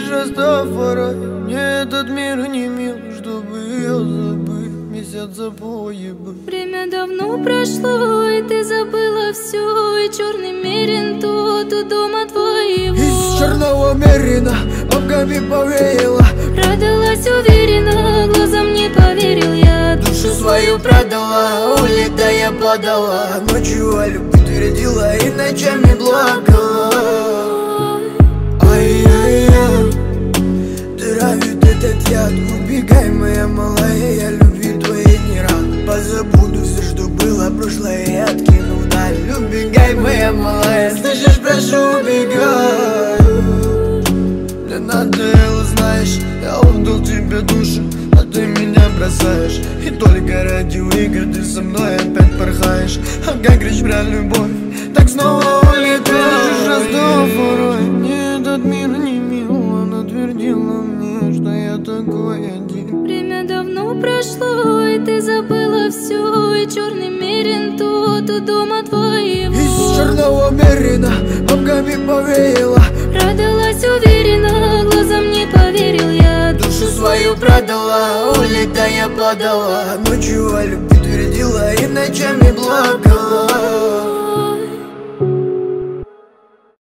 Растафарай, мне этот мир не мил, чтобы ее забыть, месяц запои бы. Время давно прошло, и ты забыла все, и черный мерин тот у дома твоего. Из черного мерина бабками повеяло, Радовалась уверенно, глазам не поверил я. душу свою продала, улетая подала, ночью о любви твердила и ночами плакала. Ай-яй-яй, травит этот яд, убегай, моя малая, я любви твоей не рад. Позабуду все, что было прошлое, и откину вдаль. Убегай, моя малая, слышишь, прошу, убегай. Мне надоело, знаешь, я отдал тебе душу, а ты меня бросаешь. И только ради игр ты со мной опять порхаешь. А как речь про любовь, так снова улетаешь. Растафарай, мне этот мир не мил, она твердила мне, что я такой один. Время давно прошло, и ты забыла все, и черный мерин тот у дома твоего. Из черного мерина бабками повеяло, Радовалась уверенно, глазам не поверил я. душу свою продала, улетая подала, ночью о любви твердила и ночами плакала.